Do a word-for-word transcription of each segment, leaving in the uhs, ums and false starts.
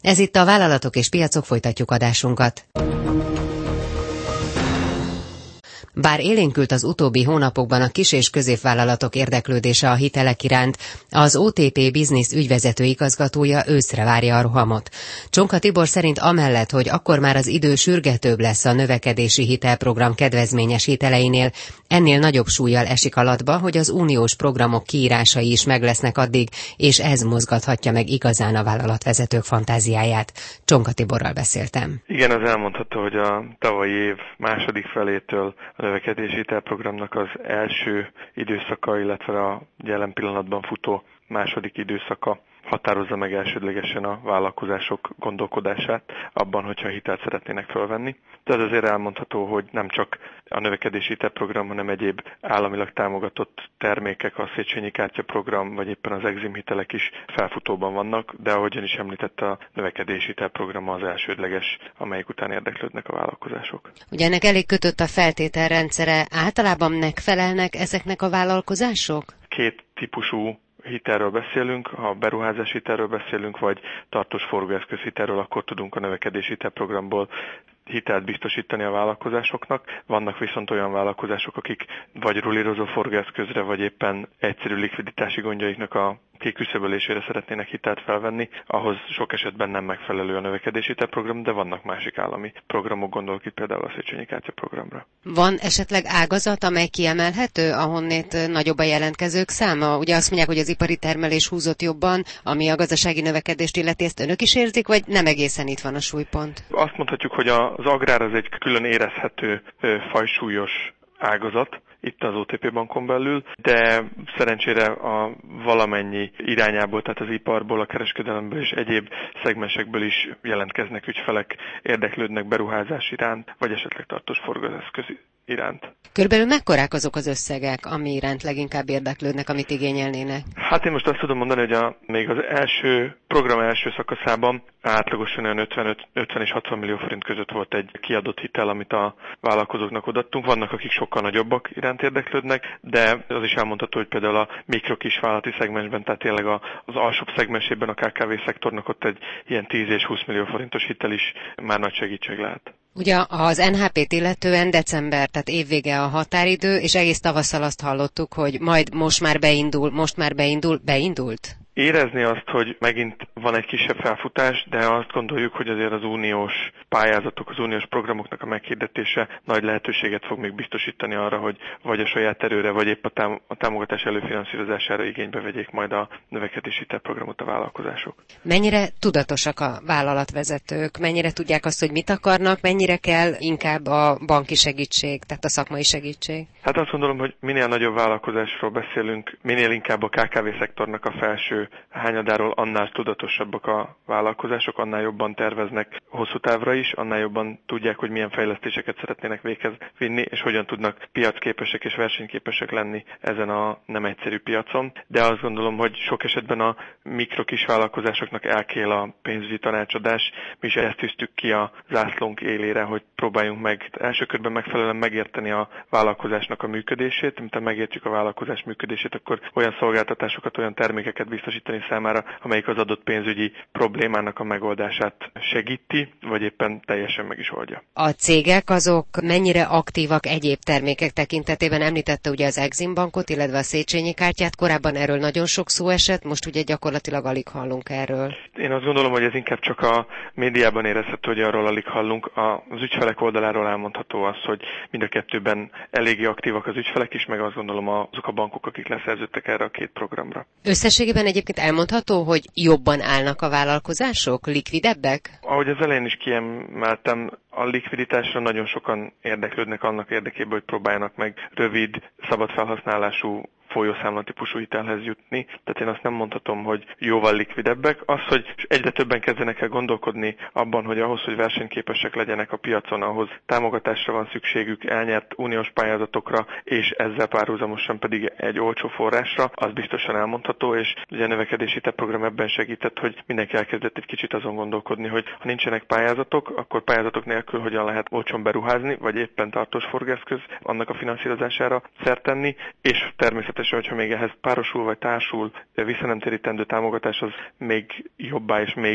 Ez itt a Vállalatok és Piacok, folytatjuk adásunkat. Bár élénkült az utóbbi hónapokban a kis- és középvállalatok érdeklődése a hitelek iránt, az o té pé Business ügyvezető igazgatója őszre várja a rohamot. Csonka Tibor szerint amellett, hogy akkor már az idő sürgetőbb lesz a növekedési hitelprogram kedvezményes hiteleinél, ennél nagyobb súllyal esik alatba, hogy az uniós programok kiírásai is meg lesznek addig, és ez mozgathatja meg igazán a vállalatvezetők fantáziáját. Csonka Tiborral beszéltem. Igen, az elmondható, hogy a tavalyi év második felétől a növekedési hitelprogramnak az első időszaka, illetve a jelen pillanatban futó második időszaka határozza meg elsődlegesen a vállalkozások gondolkodását abban, hogyha hitelt szeretnének fölvenni. De ez azért elmondható, hogy nem csak a növekedési hitelprogram, hanem egyéb államilag támogatott termékek, a Széchenyi kártyaprogram, vagy éppen az Exim hitelek is felfutóban vannak, de ahogyan is említette, a növekedési hitelprogram az elsődleges, amelyik után érdeklődnek a vállalkozások. Ugye ennek elég kötött a feltételrendszere, általában megfelelnek ezeknek a vállalkozások? Két típusú hitelről beszélünk, ha beruházási hitelről beszélünk, vagy tartós forgóeszköz hitelről, akkor tudunk a növekedési hitelprogramból hitelt biztosítani a vállalkozásoknak. Vannak viszont olyan vállalkozások, akik vagy rulírozó forgóeszközre, vagy éppen egyszerű likviditási gondjaiknak a kiküszöbölésére szeretnének hitelt felvenni, ahhoz sok esetben nem megfelelő a növekedési hitelprogram, de vannak másik állami programok, gondolok itt például a Széchenyi kártyaprogramra. Van esetleg ágazat, amely kiemelhető, ahonnét nagyobb a jelentkezők száma? Ugye azt mondják, hogy az ipari termelés húzott jobban, ami a gazdasági növekedést illeti, ezt önök is érzik, vagy nem egészen itt van a súlypont? Azt mondhatjuk, hogy az agrár az egy külön érezhető fajsúlyos ágazat itt az o té pé bankon belül, de szerencsére a valamennyi irányából, tehát az iparból, a kereskedelemből és egyéb szegmensekből is jelentkeznek ügyfelek, érdeklődnek beruházás iránt, vagy esetleg tartós forgóeszköz iránt. Körülbelül mekkorák azok az összegek, ami iránt leginkább érdeklődnek, amit igényelnének? Hát én most azt tudom mondani, hogy a, még az első program első szakaszában átlagosan olyan ötven és hatvan millió forint között volt egy kiadott hitel, amit a vállalkozóknak odaadtunk. Vannak, akik sokkal nagyobbak iránt érdeklődnek, de az is elmondható, hogy például a mikrokisvállalati szegmensben, tehát tényleg az alsóbb szegmensében a ká ká vé szektornak ott egy ilyen tíz és húsz millió forintos hitel is már nagy segítség lehet. Ugye az en há pét illetően december, tehát évvége a határidő, és egész tavasszal azt hallottuk, hogy majd most már beindul, most már beindul, beindult? Érezni azt, hogy megint van egy kisebb felfutás, de azt gondoljuk, hogy azért az uniós pályázatok, az uniós programoknak a meghirdetése nagy lehetőséget fog még biztosítani arra, hogy vagy a saját erőre, vagy épp a, tám- a támogatás előfinanszírozására igénybe vegyék majd a növekedési hitelprogramot a vállalkozások. Mennyire tudatosak a vállalatvezetők? Mennyire tudják azt, hogy mit akarnak? Mennyire kell inkább a banki segítség, tehát a szakmai segítség? Hát azt gondolom, hogy minél nagyobb vállalkozásról beszélünk, minél inkább a ká ká vé szektornak a felső hányadáról, annál tudatosabbak a vállalkozások, annál jobban terveznek hosszú távra is, annál jobban tudják, hogy milyen fejlesztéseket szeretnének véghez vinni, és hogyan tudnak piacképesek és versenyképesek lenni ezen a nem egyszerű piacon. De azt gondolom, hogy sok esetben a mikrokis vállalkozásoknak elkél a pénzügyi tanácsadás. Mi is ezt tűztük ki a zászlónk élére, hogy próbáljunk meg első körben megfelelően megérteni a vállalkozásnak a működését. Miután megértjük a vállalkozás működését, akkor olyan szolgáltatásokat, olyan termékeket biztosítani számára, amelyik az adott pénzügyi problémának a megoldását segíti, vagy éppen teljesen meg is oldja. A cégek azok mennyire aktívak egyéb termékek tekintetében? Említette ugye az Exim bankot, illetve a Széchenyi kártyát, korábban erről nagyon sok szó esett, most ugye gyakorlatilag alig hallunk erről. Én azt gondolom, hogy ez inkább csak a médiában érezhető, hogy arról alig hallunk. Az ügyfelek oldaláról elmondható az, hogy mind a kettőben eléggé aktívak az ügyfelek is, meg azt gondolom azok a bankok, akik leszerződtek erre a két programra. Összességében egyébként elmondható, hogy jobban állnak a vállalkozások, likvidebbek? Ahogy az elején is kiemeltem, a likviditásra nagyon sokan érdeklődnek annak érdekében, hogy próbáljanak meg rövid, szabad felhasználású folyószámlatípusú hitelhez jutni, tehát én azt nem mondhatom, hogy jóval likvidebbek. Az, hogy egyre többen kezdenek el gondolkodni abban, hogy ahhoz, hogy versenyképesek legyenek a piacon, ahhoz támogatásra van szükségük, elnyert uniós pályázatokra, és ezzel párhuzamosan pedig egy olcsó forrásra, az biztosan elmondható, és ugye a növekedési hitelprogram ebben segített, hogy mindenki elkezdett egy kicsit azon gondolkodni, hogy ha nincsenek pályázatok, akkor pályázatok nélkül hogyan lehet olcsón beruházni, vagy éppen tartós forgóeszköz annak a finanszírozására szert tenni, és természetesen, hogyha még ehhez párosul vagy társul visszanemtérítendő támogatás, az még jobbá és még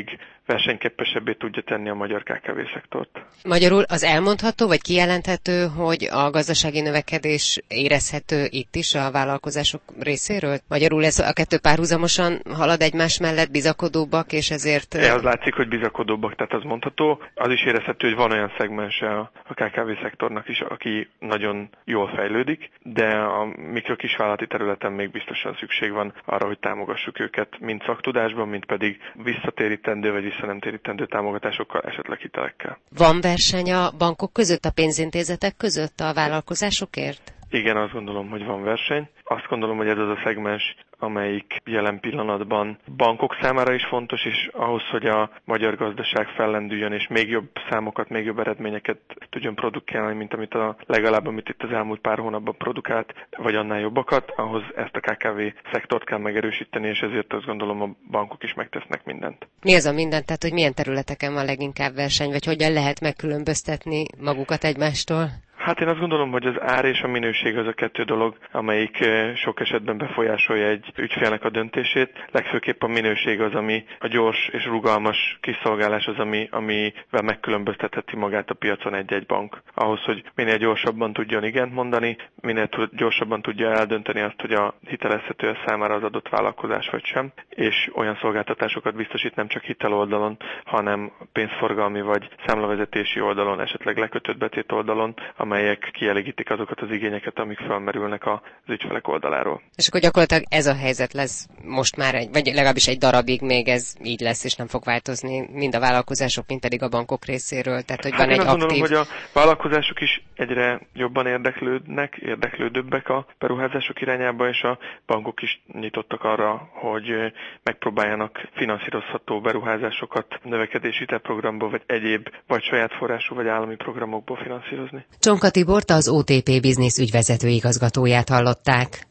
versenyképesebbé tudja tenni a magyar ká ká vé szektort. Magyarul az elmondható, vagy kijelenthető, hogy a gazdasági növekedés érezhető itt is a vállalkozások részéről? Magyarul ez a kettő párhuzamosan halad egymás mellett, bizakodóbbak, és ezért... É, az látszik, hogy bizakodóbbak, tehát az mondható. Az is érezhető, hogy van olyan szegmense a ká ká vé szektornak is, aki nagyon jól fejlődik, de a mikrokisvállalati területen még biztosan szükség van arra, hogy támogassuk őket mind szaktudásban, mind pedig visszatérítendő vagy visszanemtérítendő támogatásokkal, esetleg hitelekkel. Van verseny a bankok között, a pénzintézetek között a vállalkozásokért? Igen, azt gondolom, hogy van verseny. Azt gondolom, hogy ez az a szegmens, amelyik jelen pillanatban bankok számára is fontos, és ahhoz, hogy a magyar gazdaság fellendüljön, és még jobb számokat, még jobb eredményeket tudjon produkálni, mint amit a legalább, amit itt az elmúlt pár hónapban produkált, vagy annál jobbakat, ahhoz ezt a ká ká vé szektort kell megerősíteni, és ezért azt gondolom, a bankok is megtesznek mindent. Mi az a minden? Tehát, hogy milyen területeken van leginkább verseny, vagy hogyan lehet megkülönböztetni magukat egymástól? Hát én azt gondolom, hogy az ár és a minőség az a kettő dolog, amelyik sok esetben befolyásolja egy ügyfélnek a döntését. Legfőképp a minőség az, ami a gyors és rugalmas kiszolgálás az, ami, amivel megkülönböztetheti magát a piacon egy-egy bank. Ahhoz, hogy minél gyorsabban tudjon igent mondani, minél gyorsabban tudja eldönteni azt, hogy a hitelezhető számára az adott vállalkozás vagy sem, és olyan szolgáltatásokat biztosít nem csak hitel oldalon, hanem pénzforgalmi vagy számlavezetési oldalon, esetleg lekötött betét oldalon, amelyek kielégítik azokat az igényeket, amik felmerülnek az ügyfelek oldaláról. És akkor gyakorlatilag ez a helyzet lesz most már, egy, vagy legalábbis egy darabig még ez így lesz, és nem fog változni mind a vállalkozások, mind pedig a bankok részéről. Tehát, hogy hát van én egy azt aktív... gondolom, hogy a vállalkozások is egyre jobban érdeklődnek, érdeklődőbbek a beruházások irányába, és a bankok is nyitottak arra, hogy megpróbáljanak finanszírozható beruházásokat növekedési hitelprogramból, vagy egyéb, vagy saját forrású, vagy állami programokból finanszírozni. Csonka Tibort, az o té pé Business ügyvezető igazgatóját hallották.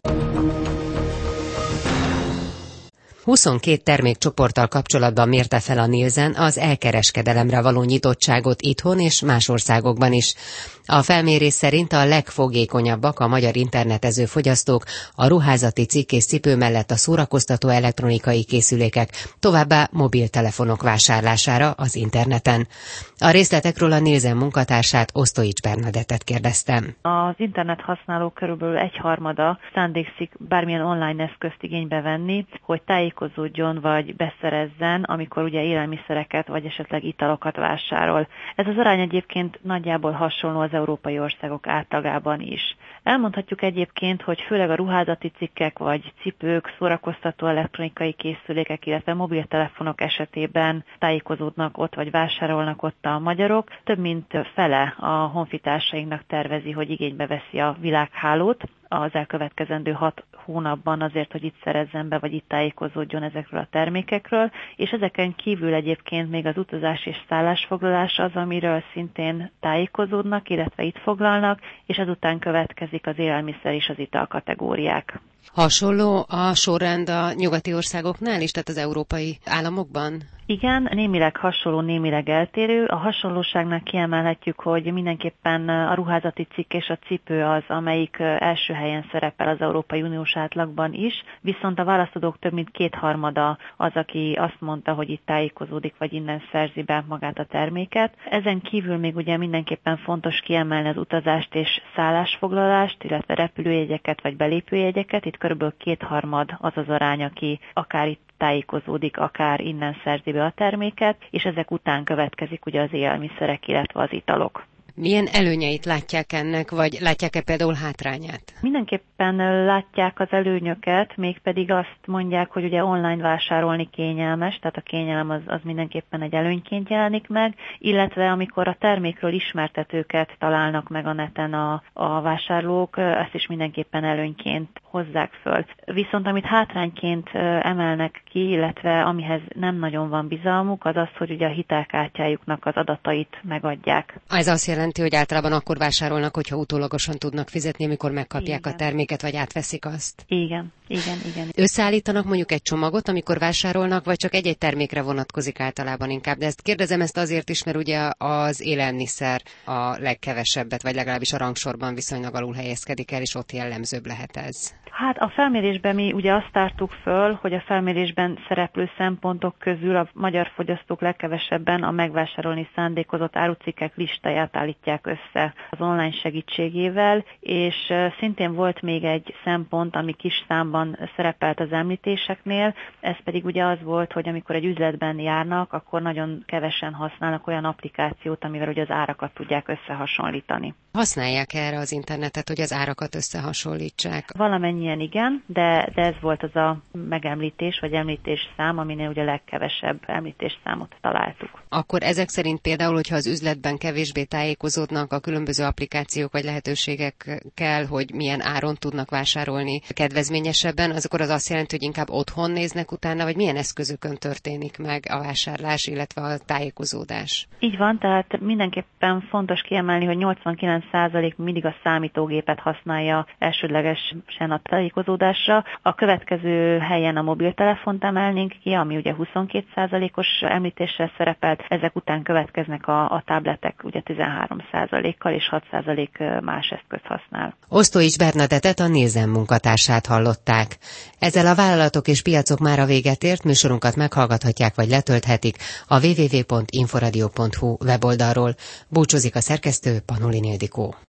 huszonkét termékcsoporttal kapcsolatban mérte fel a Nielsen az elkereskedelemre való nyitottságot itthon és más országokban is. A felmérés szerint a legfogékonyabbak a magyar internetező fogyasztók, a ruházati cikk és cipő mellett a szórakoztató elektronikai készülékek, továbbá mobiltelefonok vásárlására az interneten. A részletekről a Nielsen munkatársát, Osztoics Bernadettet kérdeztem. Az internet használók körülbelül egyharmada szándékszik bármilyen online eszközt igénybe venni, hogy tájékozódjon vagy beszerezzen, amikor ugye élelmiszereket vagy esetleg italokat vásárol. Ez az arány egyébként nagyjából hasonló az európai országok átlagában is. Elmondhatjuk egyébként, hogy főleg a ruházati cikkek vagy cipők, szórakoztató elektronikai készülékek, illetve mobiltelefonok esetében tájékozódnak ott vagy vásárolnak ott a magyarok. Több mint fele a honfitársainknak tervezi, hogy igénybe veszi a világhálót az elkövetkezendő hat hónapban azért, hogy itt szerezzen be, vagy itt tájékozódjon ezekről a termékekről, és ezeken kívül egyébként még az utazás és szállásfoglalás az, amiről szintén tájékozódnak, illetve itt foglalnak, és ezután következik az élelmiszer és az ital kategóriák. Hasonló a sorrend a nyugati országoknál is, tehát az európai államokban? Igen, némileg hasonló, némileg eltérő. A hasonlóságnál kiemelhetjük, hogy mindenképpen a ruházati cikk és a cipő az, amelyik első helyen szerepel az Európai Uniós átlagban is, viszont a válaszadók több mint kétharmada az, aki azt mondta, hogy itt tájékozódik, vagy innen szerzi be magát a terméket. Ezen kívül még ugye mindenképpen fontos kiemelni az utazást és szállásfoglalást, illetve repülőjegyeket vagy belépőjegyeket. Itt körülbelül kétharmad az az arány, aki akár itt tájékozódik, akár innen szerzi be a terméket, és ezek után következik ugye az élelmiszerek, illetve az italok. Milyen előnyeit látják ennek, vagy látják-e például hátrányát? Mindenképpen látják az előnyöket, mégpedig azt mondják, hogy ugye online vásárolni kényelmes, tehát a kényelem az, az mindenképpen egy előnyként jelenik meg, illetve amikor a termékről ismertetőket találnak meg a neten a, a vásárlók, ezt is mindenképpen előnyként hozzák föl. Viszont amit hátrányként emelnek ki, illetve amihez nem nagyon van bizalmuk, az az, hogy ugye a hitelkártyájuknak az adatait megadják. Ez azt jelenti, jelenti, hogy általában akkor vásárolnak, hogyha utólagosan tudnak fizetni, amikor megkapják igen. a terméket, vagy átveszik azt. Igen, igen, igen. Összeállítanak mondjuk egy csomagot, amikor vásárolnak, vagy csak egy-egy termékre vonatkozik általában inkább. De ezt kérdezem ezt azért is, mert ugye az élelmiszer a legkevesebbet, vagy legalábbis a rangsorban viszonylag alul helyezkedik el, és ott jellemzőbb lehet ez. Hát a felmérésben mi ugye azt tártuk föl, hogy a felmérésben szereplő szempontok közül a magyar fogyasztók legkevesebben a megvásárolni szándékozott árucikkek listáját állítják össze az online segítségével, és szintén volt még egy szempont, ami kis számban szerepelt az említéseknél, ez pedig ugye az volt, hogy amikor egy üzletben járnak, akkor nagyon kevesen használnak olyan applikációt, amivel ugye az árakat tudják összehasonlítani. Használják erre az internetet, hogy az árakat összehasonlítsák? Valamennyien igen, de, de ez volt az a megemlítés, vagy említésszám, aminél ugye legkevesebb említésszámot találtuk. Akkor ezek szerint például, hogyha az üzletben kevésbé tájékozódnak a különböző applikációk vagy lehetőségekkel, hogy milyen áron tudnak vásárolni kedvezményesebben, az akkor az azt jelenti, hogy inkább otthon néznek utána, vagy milyen eszközökön történik meg a vásárlás, illetve a tájékozódás? Így van, tehát mindenképpen fontos kiemelni, hogy nyolcvankilenc százalék mindig a számítógépet használja elsődlegesen a tájékozódásra. A következő helyen a mobiltelefont emelnénk ki, ami ugye huszonkettő százalékos említéssel szerepelt, ezek után következnek a, a tabletek ugye tizenhárom százalékkal, és hat százalék más eszközt használ. Osztóics Bernadettet, a Nielsen munkatársát hallották. Ezzel a vállalatok és piacok már a véget ért, műsorunkat meghallgathatják vagy letölthetik a double-u double-u double-u pont inforadio pont hu weboldalról. Búcsúzik a szerkesztő, Panolin Ildikó.